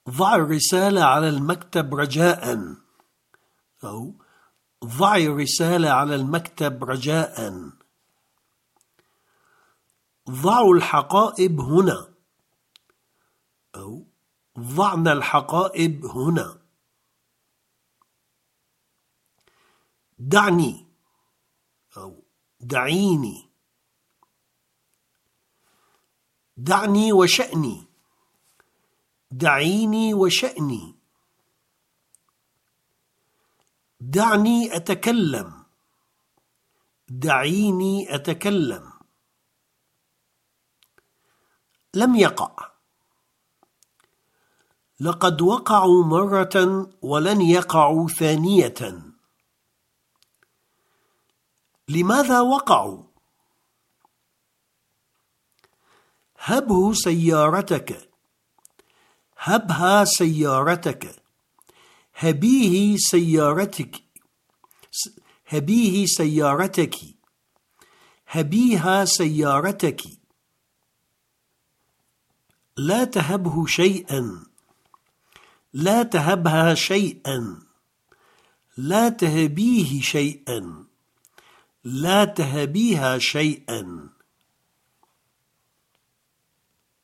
ضع الرسالة على المكتب رجاءً. أو ضع الرسالة على المكتب رجاءً. ضعوا الحقائب هنا. أو ضعنا الحقائب هنا. دعني أو دعيني. دعني وشأني. دعيني وشأني. دعني أتكلم. دعيني أتكلم. لم يقع. لقد وقعوا مرة ولن يقعوا ثانية. لماذا وقعوا؟ هبه سيارتك. هبها سيارتك. هبيه سيارتك. هبيه سيارتك. هبيها سيارتك. لا تهبه شيئا. لا تهبها شيئا. لا تهبيه شيئا. لا تهبيها شيئا.